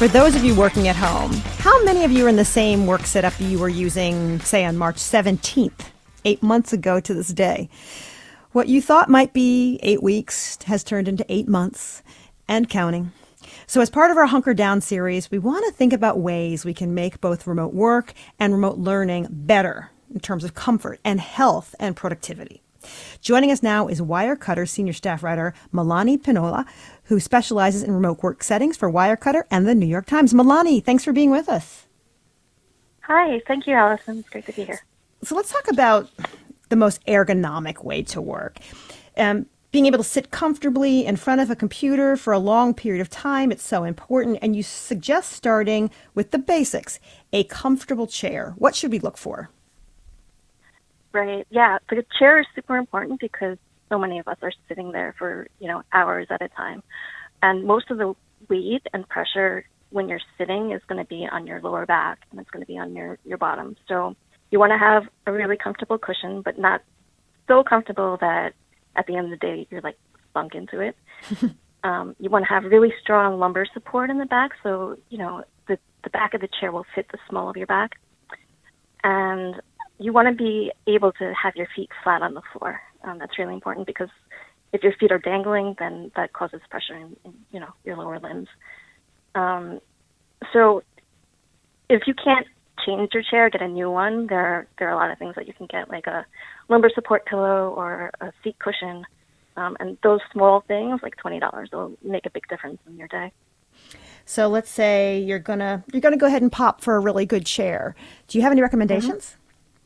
For those of you working at home, how many of you are in the same work setup you were using, say, on March 17th, 8 months ago to this day? What you thought might be 8 weeks has turned into 8 months and counting. So as part of our Hunker Down series, we want to think about ways we can make both remote work and remote learning better in terms of comfort and health and productivity. Joining us now is Wirecutter senior staff writer Melanie Pinola, who specializes in remote work settings for Wirecutter and the New York Times. Melanie, thanks for being with us. Hi, thank you, Allison. It's great to be here. So let's talk about the most ergonomic way to work. Being able to sit comfortably in front of a computer for a long period of time, it's so important. And you suggest starting with the basics, a comfortable chair. What should we look for? Right. Yeah, the chair is super important because so many of us are sitting there for, hours at a time. And most of the weight and pressure when you're sitting is going to be on your lower back and it's going to be on your bottom. So you want to have a really comfortable cushion, but not so comfortable that at the end of the day you're like sunk into it. You want to have really strong lumbar support in the back. So, the back of the chair will fit the small of your back. And you want to be able to have your feet flat on the floor. That's really important because if your feet are dangling, then that causes pressure in your lower limbs. So if you can't change your chair, get a new one, there are a lot of things that you can get, like a lumbar support pillow or a seat cushion. And those small things, like $20, will make a big difference in your day. So let's say you're gonna go ahead and pop for a really good chair. Do you have any recommendations? Mm-hmm.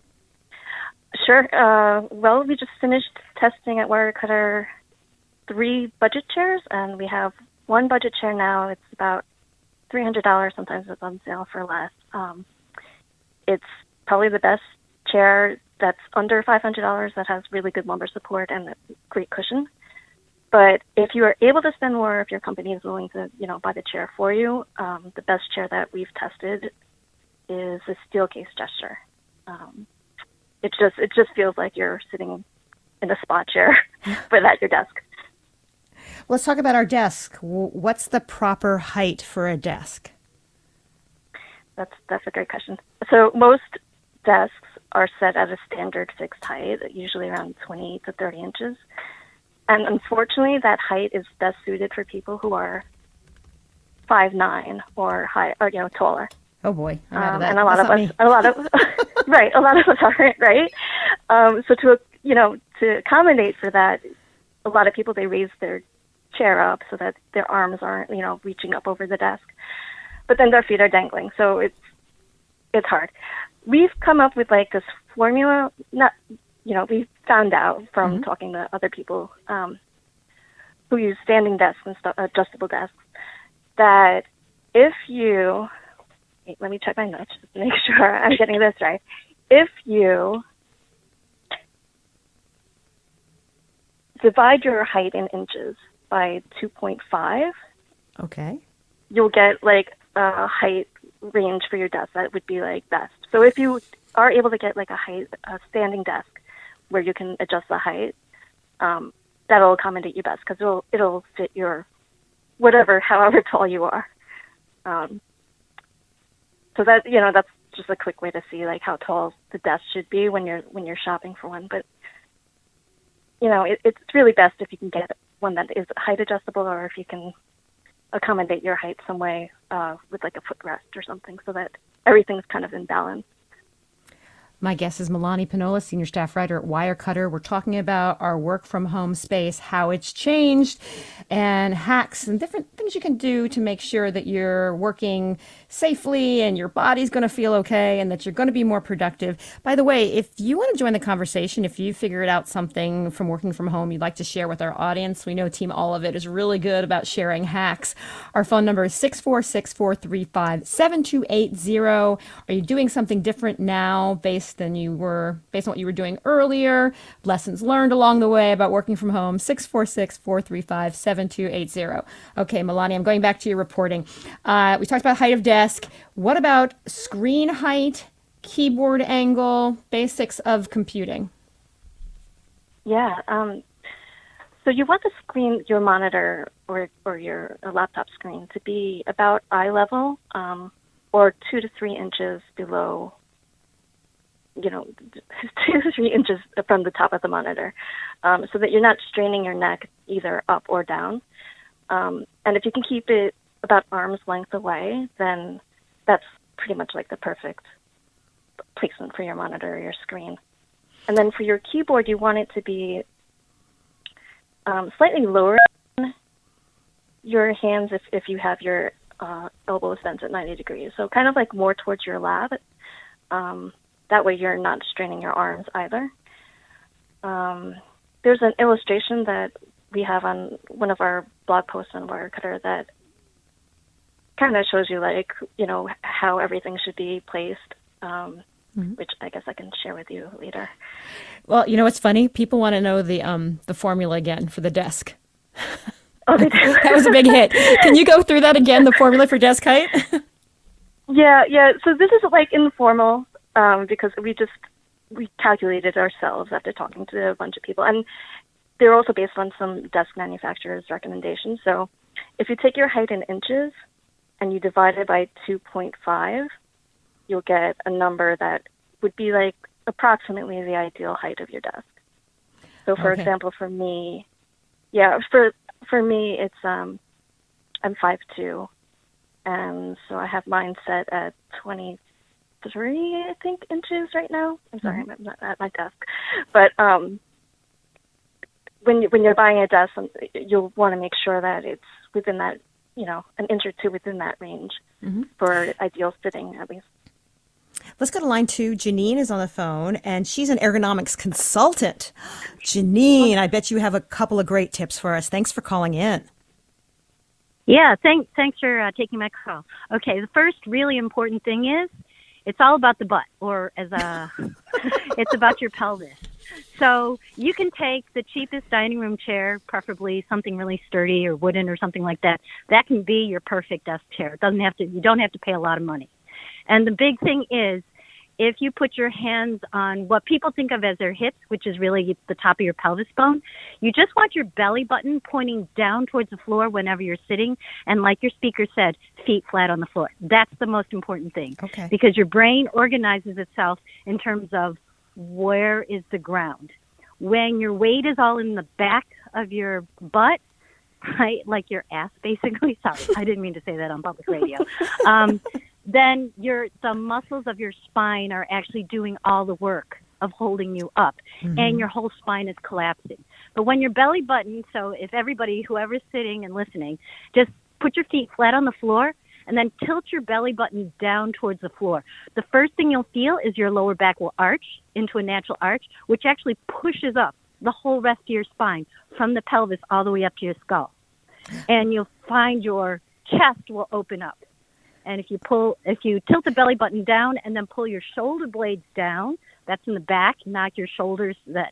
Sure. Well, we just finished testing at Wirecutter 3 budget chairs, and we have one budget chair now. It's about $300. Sometimes it's on sale for less. It's probably the best chair that's under $500 that has really good lumbar support and a great cushion. But if you are able to spend more, if your company is willing to, buy the chair for you, the best chair that we've tested is the Steelcase Gesture. It just feels like you're sitting in a spa chair, but at your desk. Let's talk about our desk. What's the proper height for a desk? That's a great question. So most desks are set at a standard fixed height, usually around 20 to 30 inches. And unfortunately, that height is best suited for people who are 5'9" or high, or taller. Oh boy, I'm out of that. And a lot of right, a lot of us aren't, right? So to accommodate for that, a lot of people, they raise their chair up so that their arms aren't, reaching up over the desk, but then their feet are dangling. So it's hard. We've come up with like this formula, we found out from talking to other people who use standing desks and adjustable desks, that if you, let me check my notes just to make sure I'm getting this right. If you divide your height in inches by 2.5, okay, you'll get like a height range for your desk that would be like best. So if you are able to get like a standing desk where you can adjust the height, that'll accommodate you best because it'll fit your however tall you are. So that that's just a quick way to see like how tall the desk should be when you're shopping for one. But it's really best if you can get one that is height adjustable, or if you can accommodate your height some way with like a footrest or something, so that everything's kind of in balance. My guest is Melanie Pinola, senior staff writer at Wirecutter. We're talking about our work from home space, how it's changed, and hacks and different things you can do to make sure that you're working safely and your body's going to feel okay and that you're going to be more productive. By the way, if you want to join the conversation, if you figured out something from working from home you'd like to share with our audience, we know Team All of It is really good about sharing hacks. Our phone number is 646-435-7280. Are you doing something different now based on what you were doing earlier? Lessons learned along the way about working from home. 646-435-7280. Okay, Melanie, I'm going back to your reporting. We talked about height of desk. What about screen height, keyboard angle, basics of computing? Yeah. So you want the screen, your monitor or your laptop screen to be about eye level, or 2 to 3 inches below, 2 to 3 inches from the top of the monitor, so that you're not straining your neck either up or down. And if you can keep it about arm's length away, then that's pretty much like the perfect placement for your monitor or your screen. And then for your keyboard, you want it to be slightly lower than your hands if you have your elbows bent at 90 degrees. So kind of like more towards your lap. That way you're not straining your arms either. There's an illustration that we have on one of our blog posts on Wirecutter that kind of shows you how everything should be placed, which I guess I can share with you later. Well, what's funny? People want to know the formula again for the desk. Oh, they do? That was a big hit. Can you go through that again, the formula for desk height? Yeah. So this is informal because we calculated ourselves after talking to a bunch of people. And they're also based on some desk manufacturers' recommendations. So if you take your height in inches and you divide it by 2.5, you'll get a number that would be like approximately the ideal height of your desk. So for example, for me, for me, it's I'm 5'2", and so I have mine set at 23, I think, inches right now. I'm sorry, I'm not at my desk, but when you're buying a desk, you'll want to make sure that it's within that, an inch or two within that range for ideal sitting, at least. Let's go to line 2. Janine is on the phone, and she's an ergonomics consultant. Janine, I bet you have a couple of great tips for us. Thanks for calling in. Yeah, thanks for taking my call. Okay, the first really important thing is it's all about the butt, or it's about your pelvis. So you can take the cheapest dining room chair, preferably something really sturdy or wooden or something like that. That can be your perfect desk chair. You don't have to pay a lot of money. And the big thing is, if you put your hands on what people think of as their hips, which is really the top of your pelvis bone, you just want your belly button pointing down towards the floor whenever you're sitting. And like your speaker said, feet flat on the floor. That's the most important thing. Okay. Because your brain organizes itself in terms of where is the ground. When your weight is all in the back of your butt, right, like your ass basically, sorry, I didn't mean to say that on public radio, then the muscles of your spine are actually doing all the work of holding you up, and your whole spine is collapsing. But when your belly button, so if whoever's sitting and listening, just put your feet flat on the floor and then tilt your belly button down towards the floor. The first thing you'll feel is your lower back will arch into a natural arch, which actually pushes up the whole rest of your spine from the pelvis all the way up to your skull. And you'll find your chest will open up. And if you tilt the belly button down and then pull your shoulder blades down, that's in the back, not your shoulders that,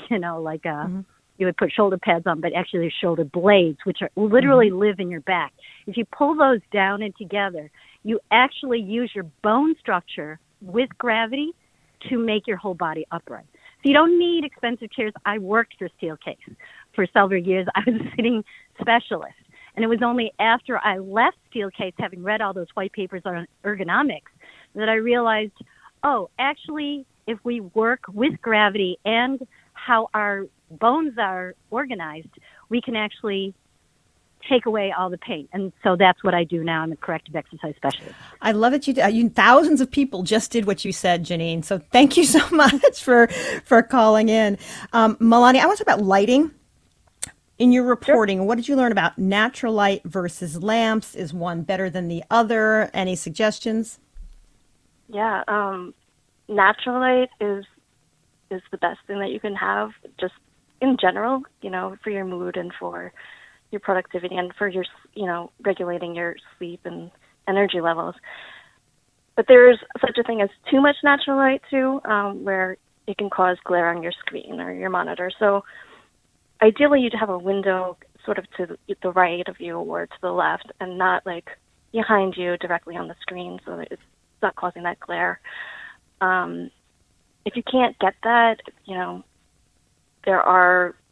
you would put shoulder pads on, but actually they're shoulder blades, which are literally live in your back. If you pull those down and together, you actually use your bone structure with gravity to make your whole body upright. So you don't need expensive chairs. I worked for Steelcase for several years. I was a sitting specialist. And it was only after I left Steelcase, having read all those white papers on ergonomics, that I realized, actually, if we work with gravity and how our bones are organized, we can actually take away all the pain. And so that's what I do now. I'm a corrective exercise specialist. I love it. You thousands of people just did what you said, Janine. So thank you so much for calling in. Melanie, I want to talk about lighting. In your reporting, What did you learn about natural light versus lamps? Is one better than the other? Any suggestions? Yeah, natural light is the best thing that you can have, just in general, for your mood and for your productivity and for your, regulating your sleep and energy levels. But there's such a thing as too much natural light too, where it can cause glare on your screen or your monitor. So ideally, you'd have a window sort of to the right of you or to the left and not like behind you directly on the screen so that it's not causing that glare. If you can't get that, there are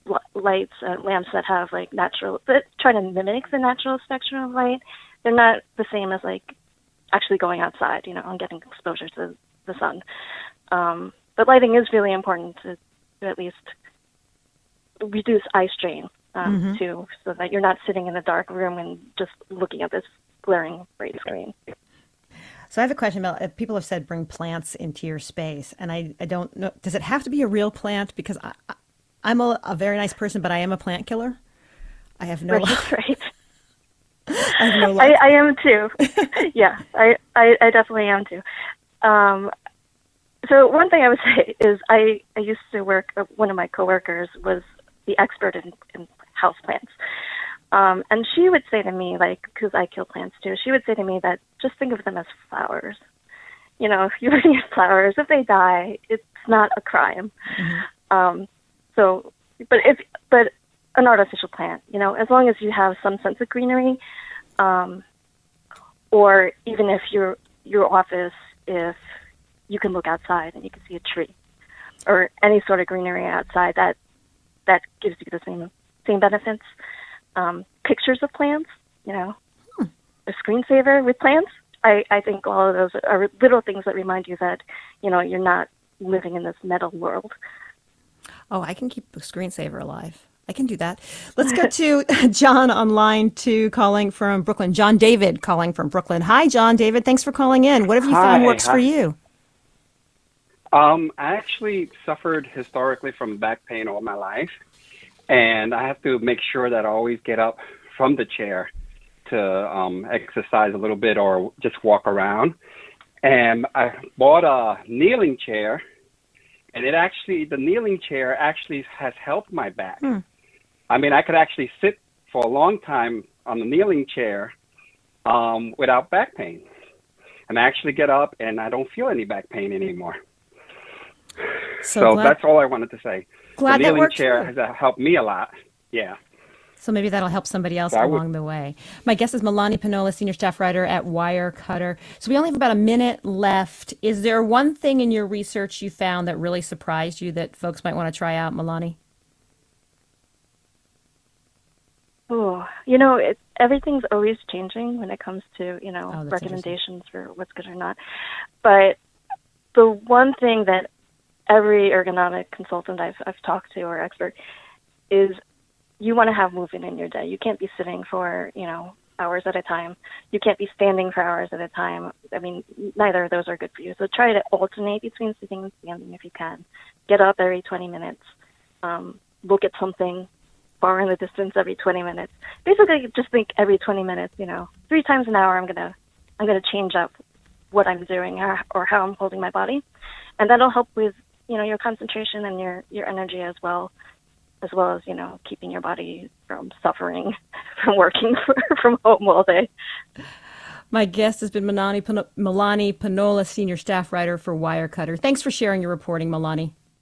lights, lamps that have like natural, that try to mimic the natural spectrum of light. They're not the same as like actually going outside, you know, and getting exposure to the sun. But lighting is really important to at least reduce eye strain too, so that you're not sitting in a dark room and just looking at this glaring bright screen. So I have a question about, people have said bring plants into your space, and I don't know, does it have to be a real plant? Because I'm a very nice person, but I am a plant killer. I have no Right. I have no luck. I am too. Yeah, I definitely am too. So one thing I would say is I used to work, one of my coworkers was the expert in houseplants. And she would say to me, like, because I kill plants too, she would say to me that just think of them as flowers. You know, if you bring in flowers, if they die, it's not a crime. But an artificial plant, you know, as long as you have some sense of greenery, or even if your office, if you can look outside and you can see a tree, or any sort of greenery outside, that gives you the same benefits. Pictures of plants, you know, a screensaver with plants. I think all of those are little things that remind you that, you know, you're not living in this metal world. Oh, I can keep a screensaver alive. I can do that. Let's go to John on line 2 calling from Brooklyn. John David calling from Brooklyn. Hi, John David. Thanks for calling in. What have you found works for you? I actually suffered historically from back pain all my life. And I have to make sure that I always get up from the chair to exercise a little bit or just walk around. And I bought a kneeling chair, and the kneeling chair actually has helped my back. I mean, I could actually sit for a long time on the kneeling chair without back pain. And I actually get up, and I don't feel any back pain anymore. So that's all I wanted to say. Glad the that kneeling works chair has helped me a lot. Yeah. So maybe that'll help somebody else along the way. My guest is Melanie Panola, senior staff writer at Wirecutter. So we only have about a minute left. Is there one thing in your research you found that really surprised you that folks might want to try out, Melanie? Oh, you know, everything's always changing when it comes to, you know, recommendations for what's good or not. But the one thing that every ergonomic consultant I've talked to or expert is you want to have movement in your day. You can't be sitting for, you know, hours at a time. You can't be standing for hours at a time. I mean, neither of those are good for you. So try to alternate between sitting and standing if you can. Get up every 20 minutes. Look at something far in the distance every 20 minutes. Basically, just think every 20 minutes, you know, 3 times an hour I'm gonna change up what I'm doing or how I'm holding my body. And that'll help with, you know, your concentration and your energy as well as, you know, keeping your body from suffering from working from home all day. My guest has been Melanie Panola, senior staff writer for Wirecutter. Thanks for sharing your reporting, Melanie.